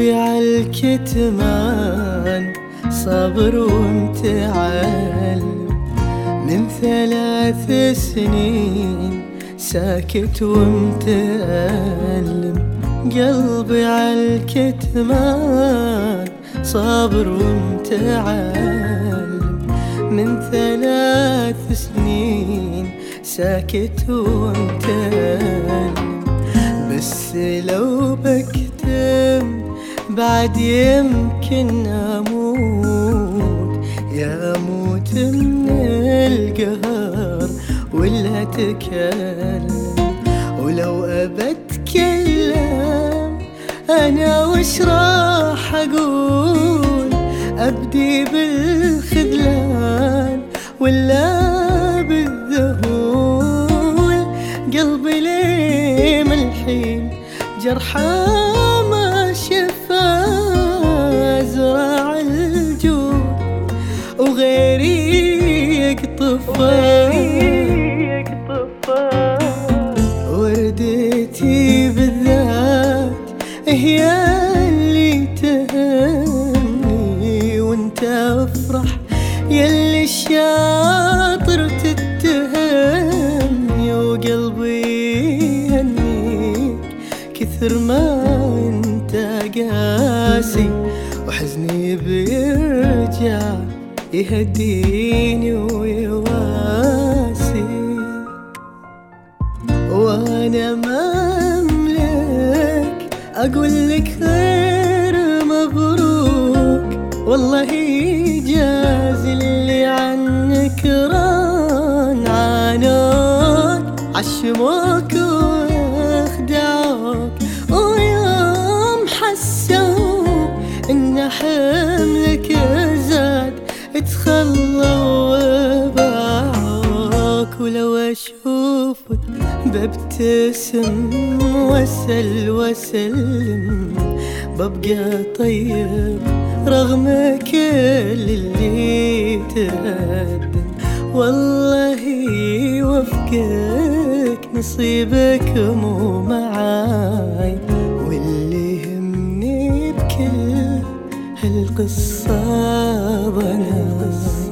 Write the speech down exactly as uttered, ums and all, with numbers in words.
قلبي عالكتمان صابر ومتعلم، من ثلاث سنين ساكت ومتألم. قلبي عالكتمان صابر ومتعلم، من ثلاث سنين ساكت ومتألم. بس لو بكتم بعد يمكن أموت، يا أموت من القهر ولا أتكلم. ولو أبى أتكلم أنا وش راح أقول؟ أبدي بالخذلان ولا بالذهول؟ قلبي ليه من الحين جرحى ما شفا، أزرع الجود وغيري يقطفها. وردتي بالذات هي اللي تهمني، وانت افرح يلي الشاطر تتهمني. وقلبي يهنيك كثر ما انت قاسي، وحزني بيرجع يهديني ويواسي. وانا ما املك اقول لك غير مبروك، والله جاز اللي عنك ران عانوك، عشموك واخدعوك، ويوم حسوا ان حملك زاد تخلوا وباعوك. ولو اشوفك ببتسم واسل واسلم، ببقى طيب رغم كل اللي تقدم. والله وفقك نصيبك مو معاي، واللي يهمني بكل هالقصة ظنا